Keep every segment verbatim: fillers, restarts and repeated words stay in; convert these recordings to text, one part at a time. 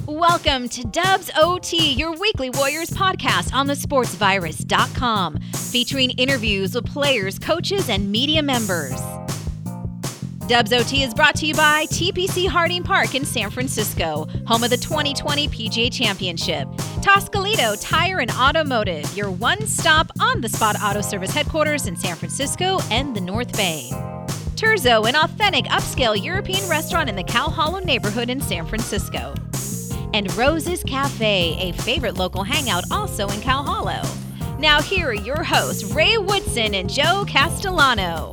Welcome to Dubs O T, your weekly Warriors podcast on the sports virus dot com, featuring interviews with players, coaches, and media members. Dubs O T is brought to you by T P C Harding Park in San Francisco, home of the twenty twenty P G A Championship. Toscalito Tire and Automotive, your one-stop on-the-spot auto service headquarters in San Francisco and the North Bay. Terzo, an authentic upscale European restaurant in the Cow Hollow neighborhood in San Francisco. And Rose's Cafe, a favorite local hangout also in Cow Hollow. Now here are your hosts, Ray Woodson and Joe Castellano.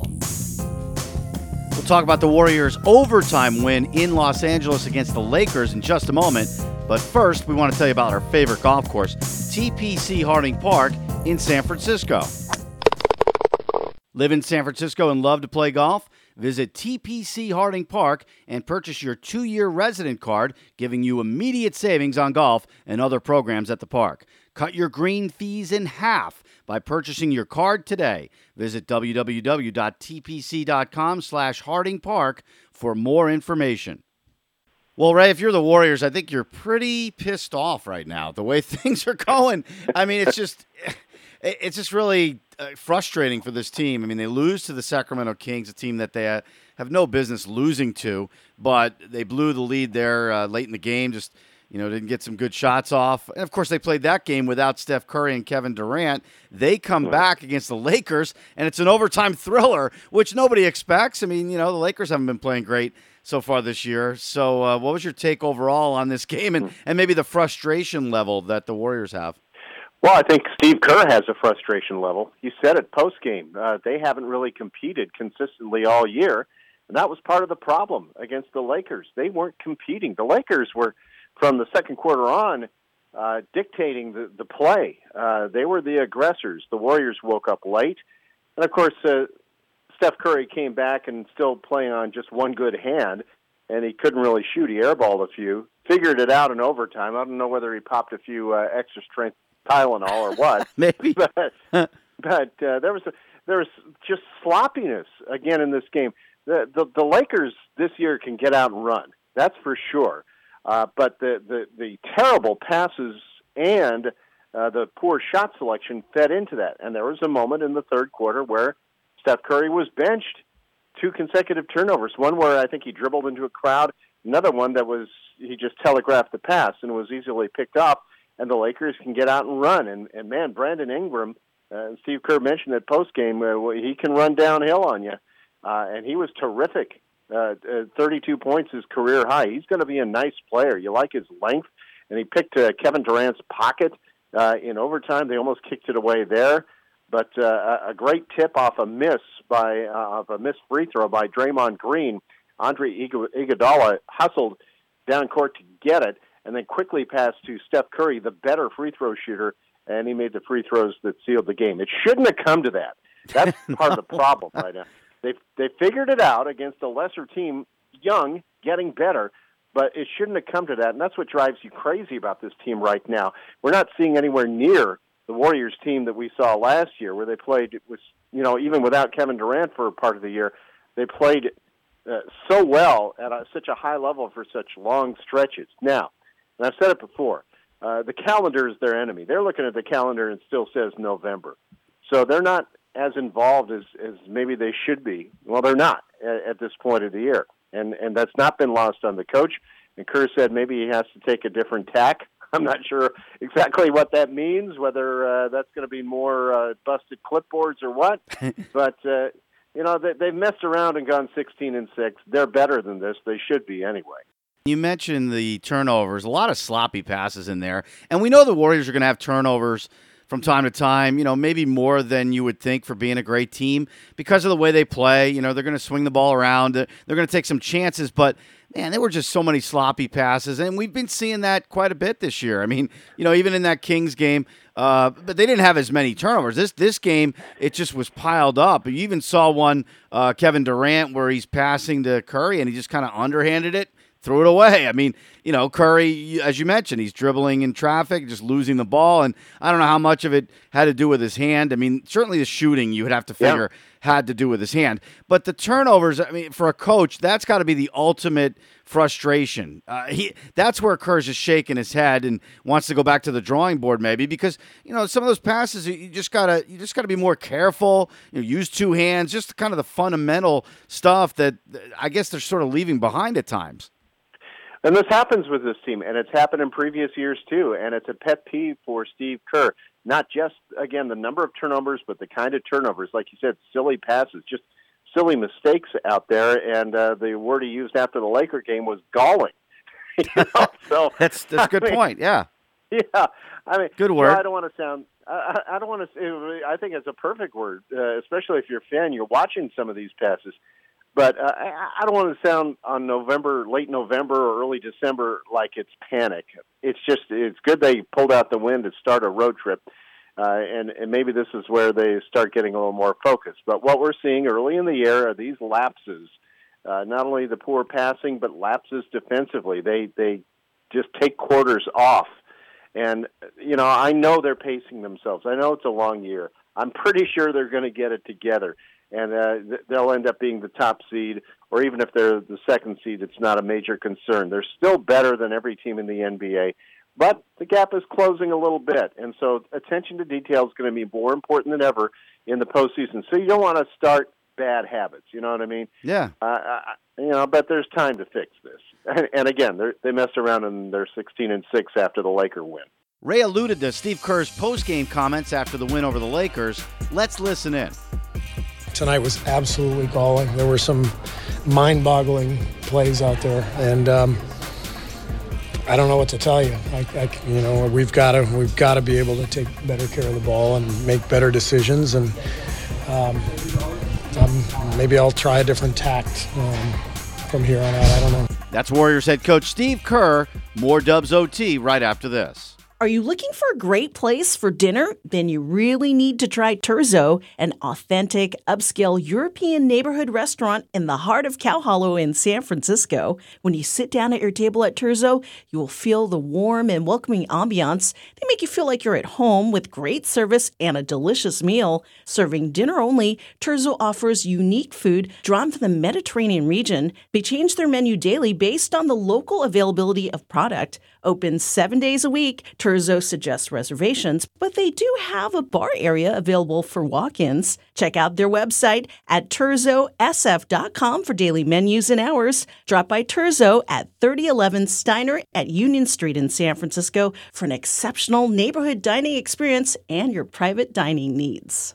We'll talk about the Warriors' overtime win in Los Angeles against the Lakers in just a moment. But first, we want to tell you about our favorite golf course, T P C Harding Park in San Francisco. Live in San Francisco and love to play golf? Visit T P C Harding Park and purchase your two-year resident card, giving you immediate savings on golf and other programs at the park. Cut your green fees in half by purchasing your card today. Visit w w w dot t p c dot com slash Harding Park for more information. Well, Ray, if you're the Warriors, I think you're pretty pissed off right now, the way things are going. I mean, it's just it's just really uh, frustrating for this team. I mean, they lose to the Sacramento Kings, a team that they uh, have no business losing to, but they blew the lead there uh, late in the game, just, you know, didn't get some good shots off. And, of course, they played that game without Steph Curry and Kevin Durant. They come back against the Lakers, and it's an overtime thriller, which nobody expects. I mean, you know, the Lakers haven't been playing great so far this year. So uh, what was your take overall on this game and, and maybe the frustration level that the Warriors have? Well, I think Steve Kerr has a frustration level. You said it post-game. Uh, they haven't really competed consistently all year, and that was part of the problem against the Lakers. They weren't competing. The Lakers were, from the second quarter on, uh, dictating the, the play. Uh, they were the aggressors. The Warriors woke up late. And, of course, uh, Steph Curry came back and still playing on just one good hand, and he couldn't really shoot. He airballed a few. Figured it out in overtime. I don't know whether he popped a few uh, extra strength Tylenol or what. Maybe. But, but uh, there was a, there was just sloppiness again in this game. The, the the Lakers this year can get out and run. That's for sure. Uh, but the, the, the terrible passes and uh, the poor shot selection fed into that. And there was a moment in the third quarter where Steph Curry was benched. Two consecutive turnovers. One where I think he dribbled into a crowd. Another one that was he just telegraphed the pass and was easily picked up. And the Lakers can get out and run. And, and man, Brandon Ingram, uh, Steve Kerr mentioned at postgame, uh, he can run downhill on you. Uh, and he was terrific. Uh, uh, thirty-two points, his career high. He's going to be a nice player. You like his length. And he picked uh, Kevin Durant's pocket uh, in overtime. They almost kicked it away there. But uh, a great tip off a miss by uh, of a missed free throw by Draymond Green. Andre Iguodala hustled down court to get it, and then quickly passed to Steph Curry, the better free throw shooter, and he made the free throws that sealed the game. It shouldn't have come to that. That's part of the problem right now. They they figured it out against a lesser team, young, getting better, but it shouldn't have come to that, and that's what drives you crazy about this team right now. We're not seeing anywhere near the Warriors team that we saw last year, where they played with, you know, even without Kevin Durant for part of the year, they played uh, so well at a, such a high level for such long stretches. Now, and I've said it before, uh, the calendar is their enemy. They're looking at the calendar and it still says November. So they're not as involved as, as maybe they should be. Well, they're not at, at this point of the year. And and that's not been lost on the coach. And Kerr said maybe he has to take a different tack. I'm not sure exactly what that means, whether uh, that's going to be more uh, busted clipboards or what. But, uh, you know, they, they've messed around and gone sixteen and six. They're better than this. They should be anyway. You mentioned the turnovers, a lot of sloppy passes in there. And we know the Warriors are going to have turnovers from time to time, you know, maybe more than you would think for being a great team because of the way they play. You know, they're going to swing the ball around. They're going to take some chances, but man, there were just so many sloppy passes, and we've been seeing that quite a bit this year. I mean, you know, even in that Kings game, uh, but they didn't have as many turnovers. This this game, it just was piled up. You even saw one, uh, Kevin Durant, where he's passing to Curry, and he just kind of underhanded it threw it away. I mean, you know, Curry, as you mentioned, he's dribbling in traffic, just losing the ball, and I don't know how much of it had to do with his hand. I mean, certainly the shooting you would have to figure yeah. had to do with his hand. But the turnovers, I mean, for a coach, that's got to be the ultimate frustration. Uh, he that's where Kerr's just shaking his head and wants to go back to the drawing board maybe because, you know, some of those passes you just gotta you just gotta be more careful. You know, use two hands, just kind of the fundamental stuff that I guess they're sort of leaving behind at times. And this happens with this team, and it's happened in previous years too. And it's a pet peeve for Steve Kerr. Not just again the number of turnovers, but the kind of turnovers, like you said, silly passes, just silly mistakes out there, and uh, the word he used after the Laker game was galling. you know? So that's that's a good I mean, point. Yeah, yeah. I mean, good word. You know, I don't want to sound. I, I don't want to. I think it's a perfect word, uh, especially if you're a fan. You're watching some of these passes, but uh, I, I don't want to sound on November, late November or early December like it's panic. It's just it's good they pulled out the win to start a road trip. Uh, and, and maybe this is where they start getting a little more focused. But what we're seeing early in the year are these lapses, uh, not only the poor passing, but lapses defensively. They they just take quarters off. And, you know, I know they're pacing themselves. I know it's a long year. I'm pretty sure they're going to get it together. And uh, they'll end up being the top seed, or even if they're the second seed, it's not a major concern. They're still better than every team in the N B A. But the gap is closing a little bit, and so attention to detail is going to be more important than ever in the postseason. So you don't want to start bad habits, you know what I mean? Yeah. Uh, I, you know, but there's time to fix this. And, and again, they messed around and they're sixteen and six after the Laker win. Ray alluded to Steve Kerr's post-game comments after the win over the Lakers. Let's listen in. Tonight was absolutely galling. There were some mind-boggling plays out there, and um, I don't know what to tell you. I, I, you know, we've got to we've got to be able to take better care of the ball and make better decisions. And um, um, maybe I'll try a different tact um, from here on out. I don't know. That's Warriors head coach Steve Kerr. More Dubs O T right after this. Are you looking for a great place for dinner? Then you really need to try Terzo, an authentic, upscale European neighborhood restaurant in the heart of Cow Hollow in San Francisco. When you sit down at your table at Terzo, you will feel the warm and welcoming ambiance. They make you feel like you're at home with great service and a delicious meal. Serving dinner only, Terzo offers unique food drawn from the Mediterranean region. They change their menu daily based on the local availability of product. Open seven days a week, Terzo suggests reservations, but they do have a bar area available for walk-ins. Check out their website at terzo s f dot com for daily menus and hours. Drop by Terzo at thirty eleven Steiner at Union Street in San Francisco for an exceptional neighborhood dining experience and your private dining needs.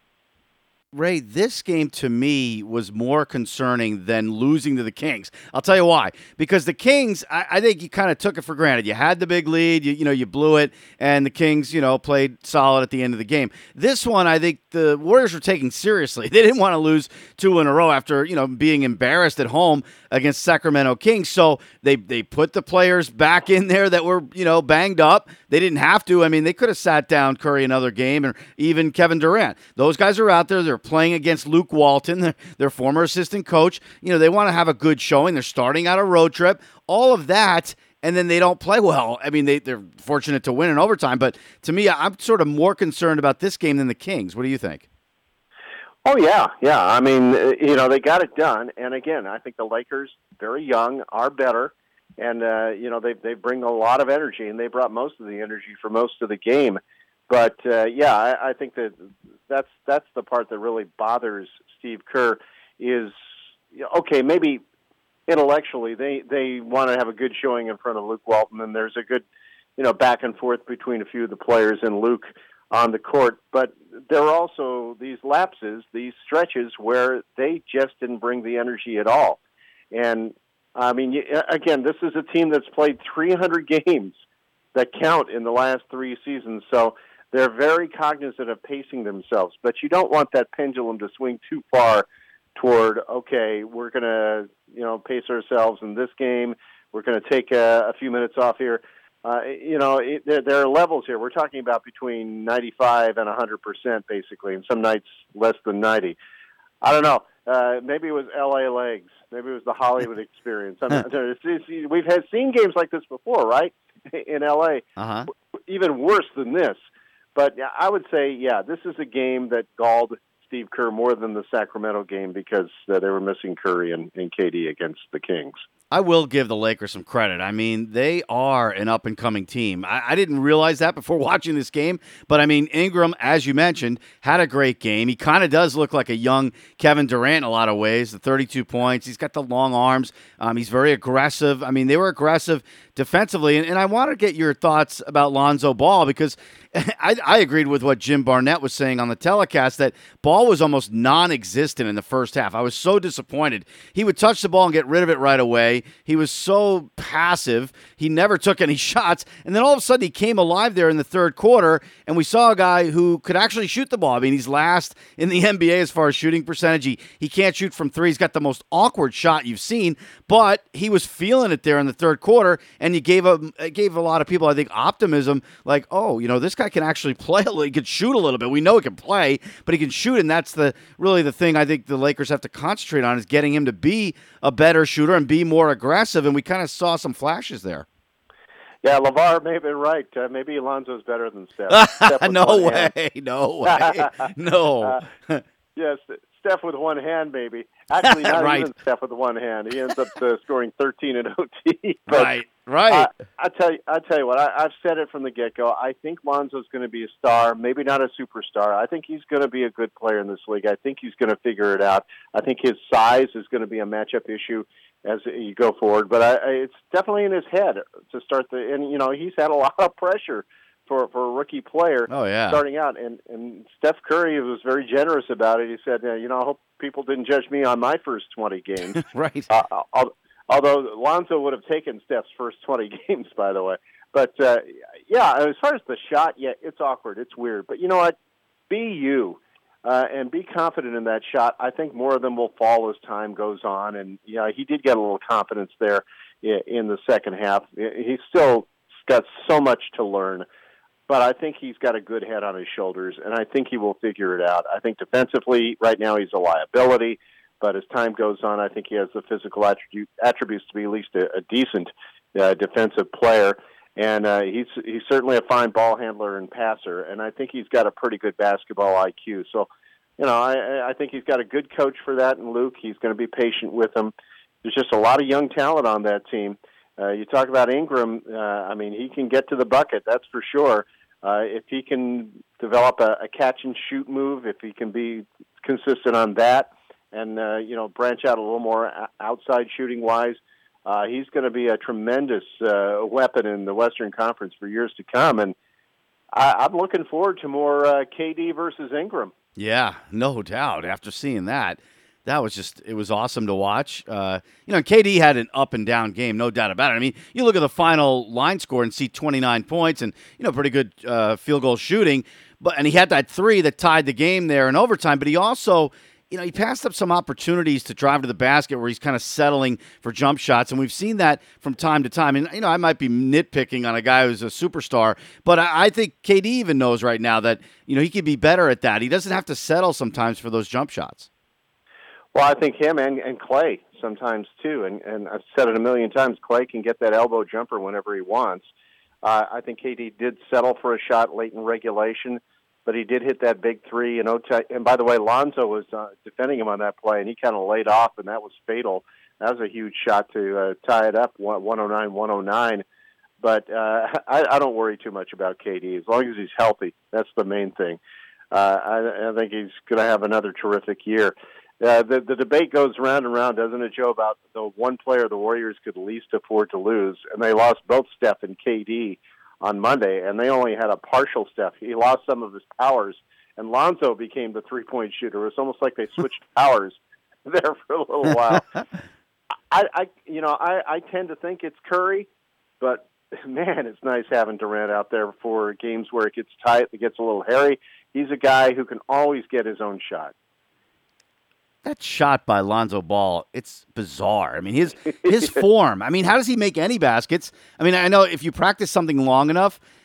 Ray, this game to me was more concerning than losing to the Kings. I'll tell you why. Because the Kings, I, I think you kind of took it for granted. You had the big lead, you, you know, you blew it, and the Kings, you know, played solid at the end of the game. This one, I think the Warriors were taking seriously. They didn't want to lose two in a row after, you know, being embarrassed at home against Sacramento Kings. So they they put the players back in there that were, you know, banged up. They didn't have to. I mean, they could have sat down Curry another game, or even Kevin Durant. Those guys are out there. They're playing against Luke Walton, their, their former assistant coach. You know, they want to have a good showing. They're starting out a road trip. All of that, and then they don't play well. I mean, they, they're fortunate to win in overtime, but to me, I'm sort of more concerned about this game than the Kings. What do you think? Oh, yeah, yeah. I mean, you know, they got it done. And, again, I think the Lakers, very young, are better. And, uh, you know, they they bring a lot of energy, and they brought most of the energy for most of the game. But, uh, yeah, I, I think that that's that's the part that really bothers Steve Kerr is, okay, maybe intellectually they, they want to have a good showing in front of Luke Walton, and there's a good, you know, back and forth between a few of the players and Luke on the court. But there are also these lapses, these stretches where they just didn't bring the energy at all. And, I mean, again, this is a team that's played three hundred games that count in the last three seasons, so they're very cognizant of pacing themselves, but you don't want that pendulum to swing too far toward, okay, we're going to, you know, pace ourselves in this game. We're going to take a, a few minutes off here. Uh, you know, it, there, there are levels here. We're talking about between ninety-five and one hundred percent, basically, and some nights less than ninety. I don't know. Uh, maybe it was L A legs. Maybe it was the Hollywood experience. I mean, it's, it's, we've had seen games like this before, right? In L A, uh-huh. even worse than this. But I would say, yeah, this is a game that galled Steve Kerr more than the Sacramento game because uh, they were missing Curry and, and K D against the Kings. I will give the Lakers some credit. I mean, they are an up-and-coming team. I, I didn't realize that before watching this game, but I mean, Ingram, as you mentioned, had a great game. He kind of does look like a young Kevin Durant in a lot of ways, the thirty-two points. He's got the long arms. Um, he's very aggressive. I mean, they were aggressive defensively, and, and I want to get your thoughts about Lonzo Ball because I, I agreed with what Jim Barnett was saying on the telecast that Ball was almost non-existent in the first half. I was so disappointed. He would touch the ball and get rid of it right away. He was so passive. He never took any shots. And then all of a sudden he came alive there in the third quarter, and we saw a guy who could actually shoot the ball. I mean, he's last in the N B A as far as shooting percentage. He, he can't shoot from three. He's got the most awkward shot you've seen, but he was feeling it there in the third quarter, and you gave a, gave a lot of people, I think, optimism, like, oh, you know, this guy can actually play a little. He can shoot a little bit. We know he can play, but he can shoot, and that's the really the thing I think the Lakers have to concentrate on is getting him to be a better shooter and be more aggressive, and we kind of saw some flashes there. Yeah, LeVar may have been right. Uh, maybe Alonzo's better than Steph. Steph no way. No way. No. uh, yes, Steph with one hand, maybe. Actually, not right. even Steph with one hand. He ends up uh, scoring thirteen in O T. But, right, right. Uh, I tell you, I tell you what. I, I've said it from the get-go. I think Lonzo's going to be a star, maybe not a superstar. I think he's going to be a good player in this league. I think he's going to figure it out. I think his size is going to be a matchup issue as you go forward. But I, I, it's definitely in his head to start the. And you know, he's had a lot of pressure for for a rookie player. Oh, yeah. Starting out, and and Steph Curry was very generous about it. He said, uh, you know, I hope people didn't judge me on my first twenty games. Right. Uh, although Lonzo would have taken Steph's first twenty games, by the way. But uh, yeah, as far as the shot, yeah, it's awkward, it's weird. But you know what? Be you. Uh, and be confident in that shot. I think more of them will fall as time goes on. And, yeah, he did get a little confidence there in the second half. He's still got so much to learn. But I think he's got a good head on his shoulders, and I think he will figure it out. I think defensively, right now, he's a liability. But as time goes on, I think he has the physical attribute, attributes to be at least a, a decent uh, defensive player. And uh, he's he's certainly a fine ball handler and passer, and I think he's got a pretty good basketball I Q. So, you know, I, I think he's got a good coach for that in Luke. He's going to be patient with him. There's just a lot of young talent on that team. Uh, you talk about Ingram. Uh, I mean, he can get to the bucket, that's for sure. Uh, if he can develop a, a catch-and-shoot move, if he can be consistent on that and, uh, you know, branch out a little more outside shooting-wise, Uh, he's going to be a tremendous uh, weapon in the Western Conference for years to come, and I, I'm looking forward to more uh, K D versus Ingram. Yeah, no doubt. After seeing that, that was just, it was awesome to watch. Uh, you know, K D had an up-and-down game, no doubt about it. I mean, you look at the final line score and see twenty-nine points and, you know, pretty good uh, field goal shooting, but and he had that three that tied the game there in overtime, but he also... You know, he passed up some opportunities to drive to the basket where he's kind of settling for jump shots, and we've seen that from time to time. And, you know, I might be nitpicking on a guy who's a superstar, but I, I think K D even knows right now that, you know, he could be better at that. He doesn't have to settle sometimes for those jump shots. Well, I think him and, and Clay sometimes, too. And, and I've said it a million times, Clay can get that elbow jumper whenever he wants. Uh, I think K D did settle for a shot late in regulation, but he did hit that big three. And, and by the way, Lonzo was uh, defending him on that play, and he kind of laid off, and that was fatal. That was a huge shot to uh, tie it up, one oh nine one oh nine. But uh, I, I don't worry too much about K D. As long as he's healthy, that's the main thing. Uh, I, I think he's going to have another terrific year. Uh, the, the debate goes round and round, doesn't it, Joe, about the one player the Warriors could least afford to lose, and they lost both Steph and K D on Monday, and they only had a partial Steph. He lost some of his powers, and Lonzo became the three-point shooter. It was almost like they switched powers there for a little while. I, I, you know, I, I tend to think it's Curry, but man, it's nice having Durant out there for games where it gets tight, it gets a little hairy. He's a guy who can always get his own shot. That shot by Lonzo Ball, it's bizarre. I mean, his his form. I mean, how does he make any baskets? I mean, I know if you practice something long enough,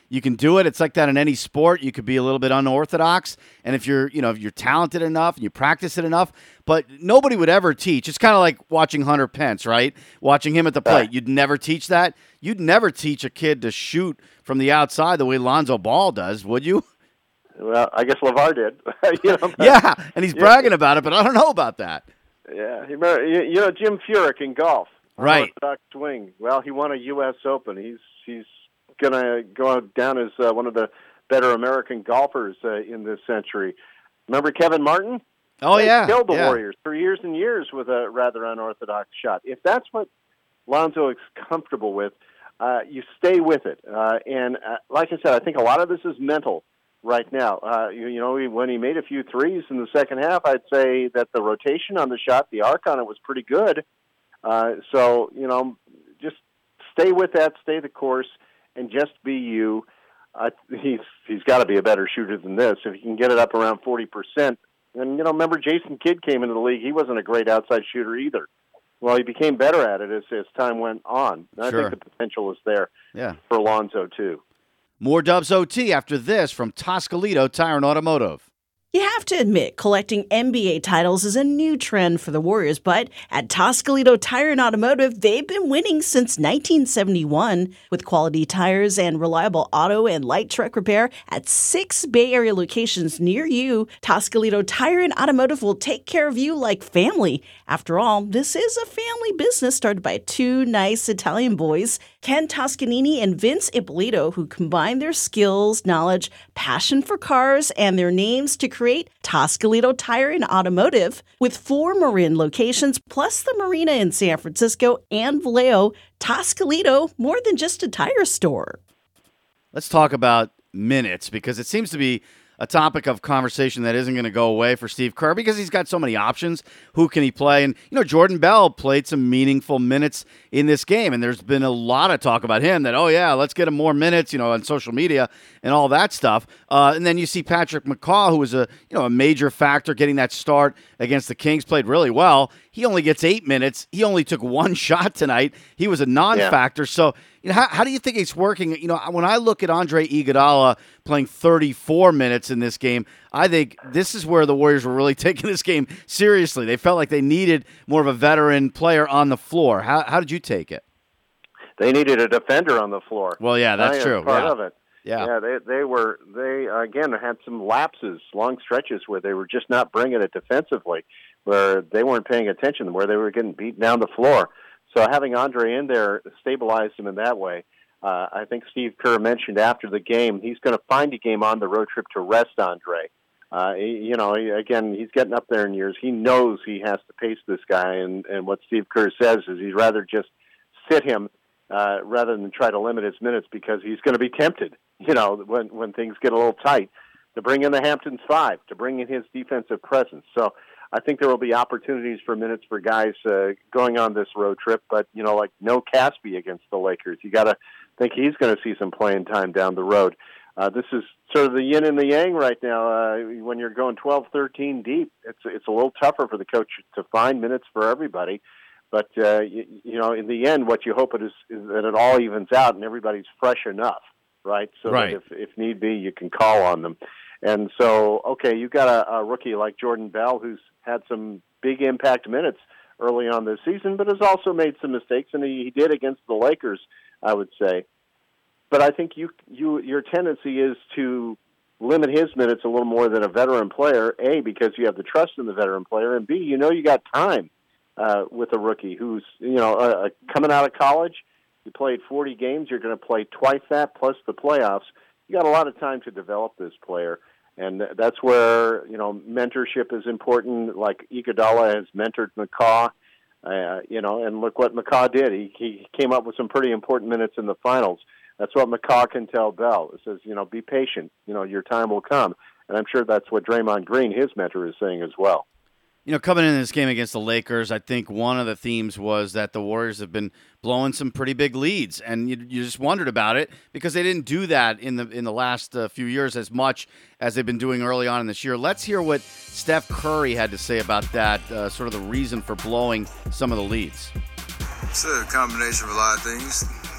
you can do it. It's like that in any sport. You could be a little bit unorthodox, and if you're, you know, if you're talented enough and you practice it enough, but nobody would ever teach. It's kind of like watching Hunter Pence, right? Watching him at the plate. You'd never teach that. You'd never teach a kid to shoot from the outside the way Lonzo Ball does, would you? Well, I guess LeVar did. you know, but, yeah, and he's yeah. bragging about it, but I don't know about that. Yeah, you know Jim Furyk in golf, right? Orthodox swing. Well, he won a U S Open. He's he's gonna go down as uh, one of the better American golfers uh, in this century. Remember Kevin Martin? Oh he yeah, killed the yeah. Warriors for years and years with a rather unorthodox shot. If that's what Lonzo is comfortable with, uh, you stay with it. Uh, and uh, like I said, I think a lot of this is mental. Right now, uh, you, you know, when he made a few threes in the second half, I'd say that the rotation on the shot, the arc on it was pretty good. Uh, so, you know, just stay with that, stay the course, and just be you. Uh, he's he's got to be a better shooter than this. If he can get it up around forty percent. And, you know, remember Jason Kidd came into the league. He wasn't a great outside shooter either. Well, he became better at it as, as time went on. And Sure. I think the potential is there yeah. for Lonzo, too. More Dubs O T after this from Toscalito Tire and Automotive. You have to admit, collecting N B A titles is a new trend for the Warriors, but at Toscalito Tire and Automotive, they've been winning since nineteen seventy-one with quality tires and reliable auto and light truck repair at six Bay Area locations near you. Toscalito Tire and Automotive will take care of you like family. After all, this is a family business started by two nice Italian boys, Ken Toscanini and Vince Ippolito, who combine their skills, knowledge, passion for cars, and their names to create Toscalito Tire and Automotive. With four Marin locations, plus the marina in San Francisco and Vallejo, Toscalito, more than just a tire store. Let's talk about minutes, because it seems to be a topic of conversation that isn't going to go away for Steve Kerr because he's got so many options. Who can he play? And, you know, Jordan Bell played some meaningful minutes in this game, and there's been a lot of talk about him that, oh, yeah, let's get him more minutes, you know, on social media and all that stuff. Uh, and then you see Patrick McCaw, who was a, you know, a major factor getting that start against the Kings, played really well. He only gets eight minutes. He only took one shot tonight. He was a non-factor. Yeah. So, you know, how, how do you think it's working? You know, when I look at Andre Iguodala playing thirty-four minutes in this game, I think this is where the Warriors were really taking this game seriously. They felt like they needed more of a veteran player on the floor. How, how did you take it? They needed a defender on the floor. Well, yeah, that's true. Part yeah. of it. Yeah, yeah. They they were they again had some lapses, long stretches where they were just not bringing it defensively, where they weren't paying attention, where they were getting beat down the floor. So having Andre in there stabilized him in that way. Uh, I think Steve Kerr mentioned after the game he's going to find a game on the road trip to rest Andre. Uh, he, you know, he, again, he's getting up there in years. He knows he has to pace this guy, and, and what Steve Kerr says is he'd rather just sit him uh, rather than try to limit his minutes because he's going to be tempted, you know, when, when things get a little tight, to bring in the Hamptons Five, to bring in his defensive presence. So I think there will be opportunities for minutes for guys uh, going on this road trip, but, you know, like no Caspi against the Lakers. You got to think he's going to see some playing time down the road. Uh, this is sort of the yin and the yang right now. Uh, when you're going twelve, thirteen deep, it's it's a little tougher for the coach to find minutes for everybody. But, uh, you, you know, in the end, what you hope it is, is that it all evens out and everybody's fresh enough, right? So right. that if, if need be, you can call on them. And so, okay, you've got a, a rookie like Jordan Bell who's had some big impact minutes early on this season, but has also made some mistakes, and he, he did against the Lakers, I would say. But I think you, you, your tendency is to limit his minutes a little more than a veteran player, A, because you have the trust in the veteran player, and B, you know you got time uh, with a rookie who's, you know, uh, coming out of college. You played forty games. You're going to play twice that plus the playoffs. You got a lot of time to develop this player, and that's where, you know, mentorship is important. Like Iguodala has mentored McCaw, uh, you know, and look what McCaw did. He, he came up with some pretty important minutes in the finals. That's what McCaw can tell Bell. It says, you know, be patient. You know, your time will come. And I'm sure that's what Draymond Green, his mentor, is saying as well. You know, coming into this game against the Lakers, I think one of the themes was that the Warriors have been blowing some pretty big leads, and you, you just wondered about it because they didn't do that in the in the last uh, few years as much as they've been doing early on in this year. Let's hear what Steph Curry had to say about that, uh, sort of the reason for blowing some of the leads. It's a combination of a lot of things.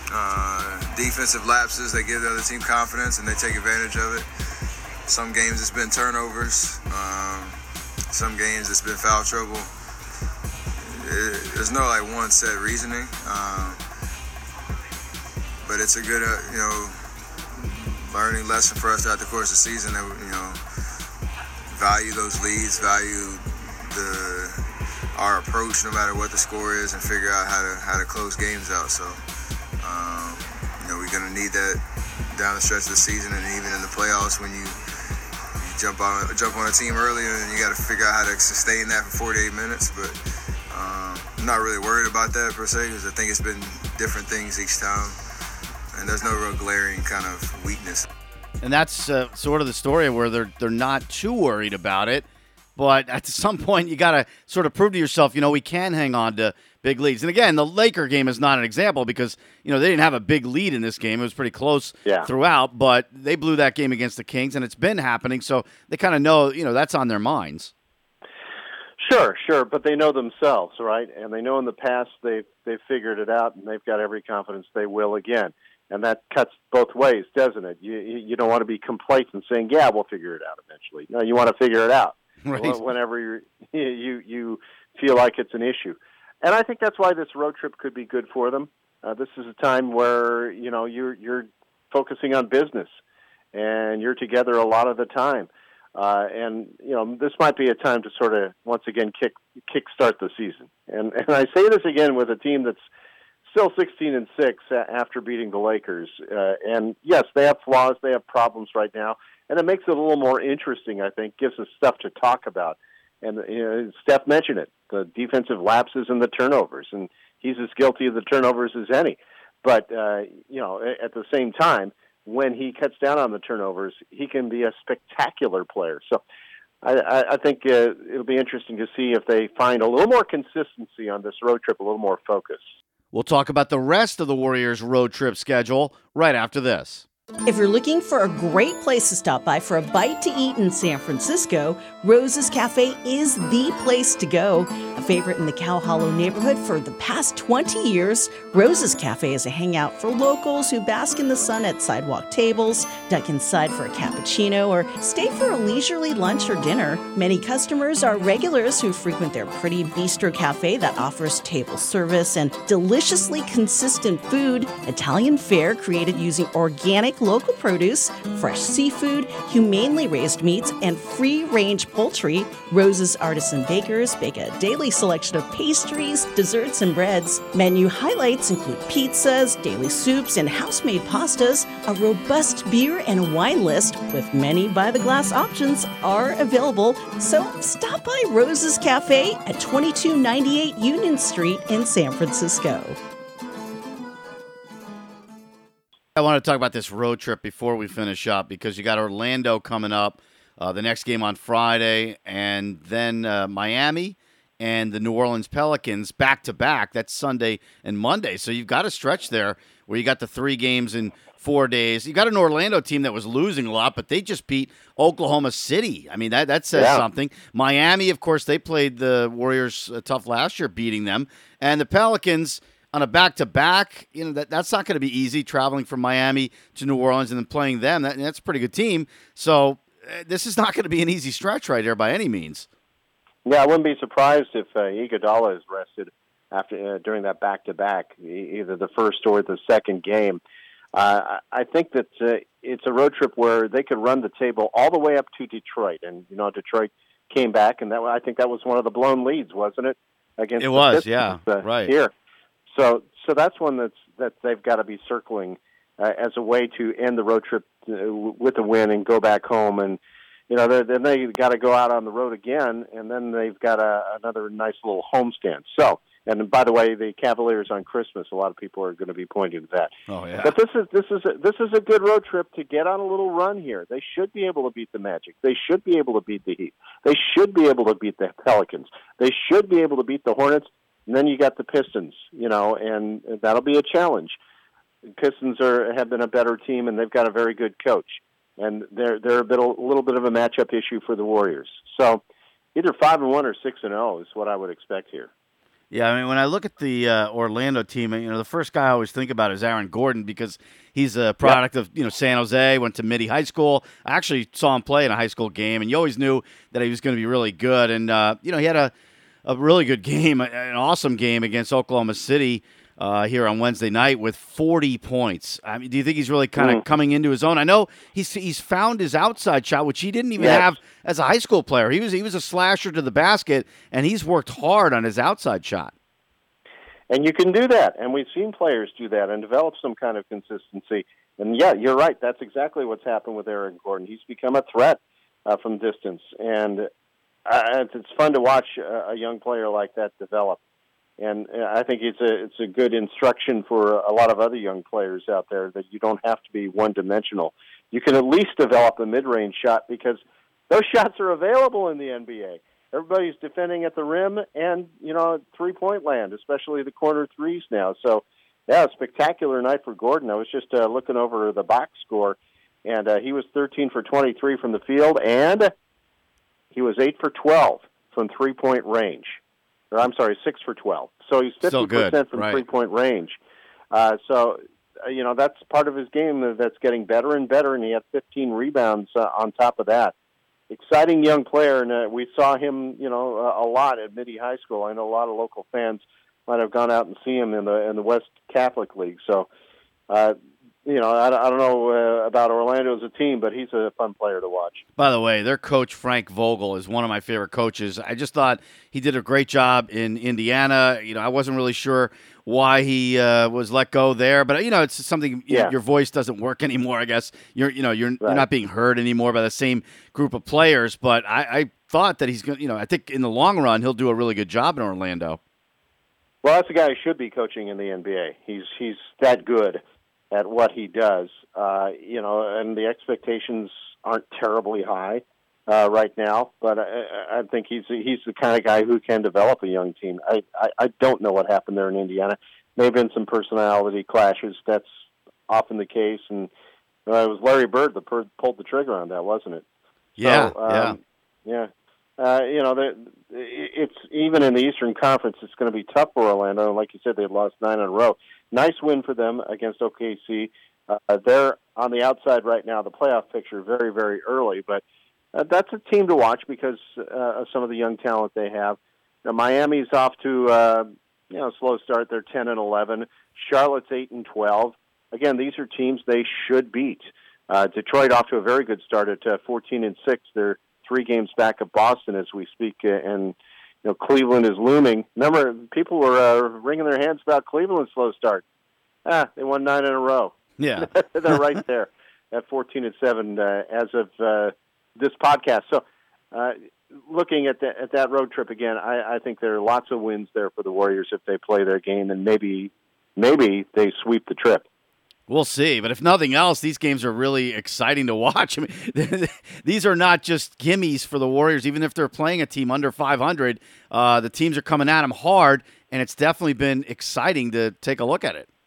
Uh, defensive lapses, they give the other team confidence and they take advantage of it. Some games it's been turnovers. Um, some games it's been foul trouble. It, there's no like one set reasoning, um, but it's a good, uh, you know, learning lesson for us throughout the course of the season that, you know, value those leads, value the our approach no matter what the score is, and figure out how to how to close games out. So. Um, you know, we're going to need that down the stretch of the season, and even in the playoffs when you, you jump on jump on a team early and you got to figure out how to sustain that for forty-eight minutes. But um, I'm not really worried about that per se, because I think it's been different things each time, and there's no real glaring kind of weakness. And that's uh, sort of the story where they're they're not too worried about it. But at some point, you got to sort of prove to yourself, you know, we can hang on to big leads. And again, the Laker game is not an example because, you know, they didn't have a big lead in this game. It was pretty close yeah. throughout, but they blew that game against the Kings, and it's been happening. So they kind of know, you know, that's on their minds. Sure, sure, but they know themselves, right? And they know in the past they've, they've figured it out, and they've got every confidence they will again. And that cuts both ways, doesn't it? You, you don't want to be complacent saying, yeah, we'll figure it out eventually. No, you want to figure it out. Right. Whenever you're, you you feel like it's an issue. And I think that's why this road trip could be good for them. Uh, this is a time where, you know, you're you're focusing on business, and you're together a lot of the time. Uh, and, you know, this might be a time to sort of, once again, kick kickstart the season. And, and I say this again with a team that's still sixteen and six after beating the Lakers. Uh, and, yes, they have flaws. They have problems right now. And it makes it a little more interesting, I think, gives us stuff to talk about. And you know, Steph mentioned it, the defensive lapses and the turnovers. And he's as guilty of the turnovers as any. But, uh, you know, at the same time, when he cuts down on the turnovers, he can be a spectacular player. So I, I think uh, it'll be interesting to see if they find a little more consistency on this road trip, a little more focus. We'll talk about the rest of the Warriors' road trip schedule right after this. If you're looking for a great place to stop by for a bite to eat in San Francisco, Rose's Cafe is the place to go. A favorite in the Cow Hollow neighborhood for the past twenty years, Rose's Cafe is a hangout for locals who bask in the sun at sidewalk tables, duck inside for a cappuccino, or stay for a leisurely lunch or dinner. Many customers are regulars who frequent their pretty bistro cafe that offers table service and deliciously consistent food, Italian fare created using organic local produce, fresh seafood, humanely raised meats, and free-range poultry. Rose's artisan bakers bake a daily selection of pastries, desserts, and breads. Menu highlights include pizzas, daily soups, and house-made pastas. A robust beer and wine list with many by-the-glass options are available. So stop by Rose's Cafe at twenty-two ninety-eight Union Street in San Francisco. I want to talk about this road trip before we finish up because you got Orlando coming up, uh, the next game on Friday, and then uh, Miami and the New Orleans Pelicans back-to-back. That's Sunday and Monday. So you've got a stretch there where you got the three games in four days. You got an Orlando team that was losing a lot, but they just beat Oklahoma City. I mean, that, that says yeah. something. Miami, of course, they played the Warriors uh, tough last year, beating them. And the Pelicans – on a back-to-back, you know, that that's not going to be easy, traveling from Miami to New Orleans and then playing them. That, that's a pretty good team. So uh, this is not going to be an easy stretch right here by any means. Yeah, I wouldn't be surprised if uh, Iguodala is rested after uh, during that back-to-back, either the first or the second game. Uh, I think that uh, it's a road trip where they could run the table all the way up to Detroit. And, you know, Detroit came back, and that I think that was one of the blown leads, wasn't it? Against it the was, Pistons, yeah, uh, right. Here. So, so that's one that's that they've got to be circling uh, as a way to end the road trip uh, with a win and go back home. And you know, then they got to go out on the road again, and then they've got a, another nice little homestand. So, and by the way, the Cavaliers on Christmas, a lot of people are going to be pointing to that. Oh yeah. But this is this is a, this is a good road trip to get on a little run here. They should be able to beat the Magic. They should be able to beat the Heat. They should be able to beat the Pelicans. They should be able to beat the Hornets. And then you got the Pistons, you know, and that'll be a challenge. The Pistons are have been a better team, and they've got a very good coach, and they're they're a bit a little bit of a matchup issue for the Warriors. So either five and one or six and zero is what I would expect here. Yeah, I mean, when I look at the uh, Orlando team, you know, the first guy I always think about is Aaron Gordon because he's a product yep. of, you know, San Jose, went to Midi High School. I actually saw him play in a high school game, and you always knew that he was going to be really good. And, uh, you know, he had a, a really good game, an awesome game against Oklahoma City uh, here on Wednesday night with forty points. I mean, do you think he's really kind of mm. coming into his own? I know he's he's found his outside shot, which he didn't even yes. have as a high school player. He was he was a slasher to the basket, and he's worked hard on his outside shot. And you can do that, and we've seen players do that and develop some kind of consistency. And, yeah, you're right. That's exactly what's happened with Aaron Gordon. He's become a threat uh, from distance, and uh, it's fun to watch a, a young player like that develop. And I think it's a it's a good instruction for a lot of other young players out there that you don't have to be one-dimensional. You can at least develop a mid-range shot because those shots are available in the N B A. Everybody's defending at the rim and, you know, three-point land, especially the corner threes now. So, yeah, a spectacular night for Gordon. I was just uh, looking over the box score, and uh, he was thirteen for twenty-three from the field, and he was eight for twelve from three-point range. Or I'm sorry, six for twelve. So he's fifty percent from right. three-point range. Uh, so, uh, you know, that's part of his game that's getting better and better, and he had fifteen rebounds uh, on top of that. Exciting young player, and uh, we saw him, you know, a, a lot at Midi High School. I know a lot of local fans might have gone out and see him in the in the West Catholic League. So, uh, you know, I, I don't know uh, about Orlando as a team, but he's a fun player to watch. By the way, their coach, Frank Vogel, is one of my favorite coaches. I just thought he did a great job in Indiana. You know, I wasn't really sure why he uh, was let go there, but, you know, it's something, you, yeah. your voice doesn't work anymore, I guess. You're, you know, you're, right. you're not being heard anymore by the same group of players, but I, I thought that he's going to, you know, I think in the long run, he'll do a really good job in Orlando. Well, that's a guy who should be coaching in the N B A. He's, he's that good at what he does, uh, you know, and the expectations aren't terribly high uh, right now, but I, I think he's he's the kind of guy who can develop a young team. I, I, I don't know what happened there in Indiana. There have been some personality clashes. That's often the case, and uh, it was Larry Bird that per- pulled the trigger on that, wasn't it? Yeah, so, um, yeah. Yeah. Uh, you know, it's even in the Eastern Conference, it's going to be tough for Orlando. Like you said, they've lost nine in a row. Nice win for them against O K C. Uh, they're on the outside right now, the playoff picture, very, very early. But uh, that's a team to watch because uh, of some of the young talent they have. Now, Miami's off to uh, you know a slow start. They're ten and eleven. Charlotte's eight and twelve. Again, these are teams they should beat. Uh, Detroit off to a very good start at uh, fourteen and six. They're three games back of Boston as we speak, uh, and you know Cleveland is looming. Remember, people were uh, wringing their hands about Cleveland's slow start. Ah, they won nine in a row. Yeah, they're right there at fourteen and seven uh, as of uh, this podcast. So, uh, looking at, the, at that road trip again, I, I think there are lots of wins there for the Warriors if they play their game, and maybe maybe they sweep the trip. We'll see, but if nothing else, these games are really exciting to watch. I mean, these are not just gimmies for the Warriors. Even if they're playing a team under five hundred, uh, the teams are coming at them hard, and it's definitely been exciting to take a look at it.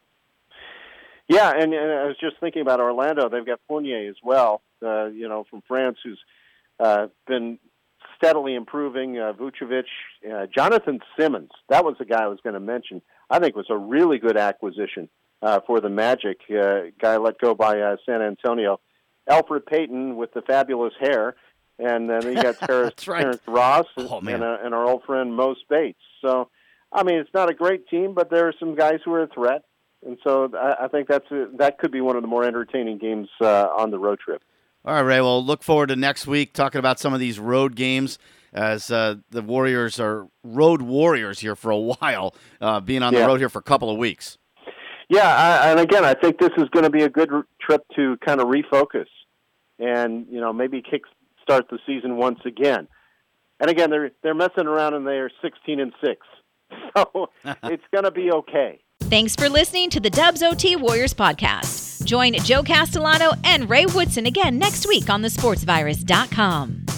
Yeah, and, and I was just thinking about Orlando. They've got Fournier as well, uh, you know, from France, who's uh, been steadily improving. Uh, Vucevic, uh, Jonathan Simmons, that was the guy I was going to mention. I think was a really good acquisition. Uh, for the Magic, uh, guy let go by uh, San Antonio. Elfrid Payton with the fabulous hair, and then you got Terrence, right. Terrence Ross and, oh, and, uh, and our old friend Mo Spates. So, I mean, it's not a great team, but there are some guys who are a threat, and so I, I think that's a, that could be one of the more entertaining games uh, on the road trip. All right, Ray, well, look forward to next week talking about some of these road games as uh, the Warriors are road warriors here for a while, uh, being on the yeah. road here for a couple of weeks. Yeah, I, and again, I think this is going to be a good r- trip to kind of refocus and, you know, maybe kick start the season once again. And again, they're they're messing around and they're sixteen and six. So it's going to be okay. Thanks for listening to the Dubs O T Warriors podcast. Join Joe Castellano and Ray Woodson again next week on the sports virus dot com.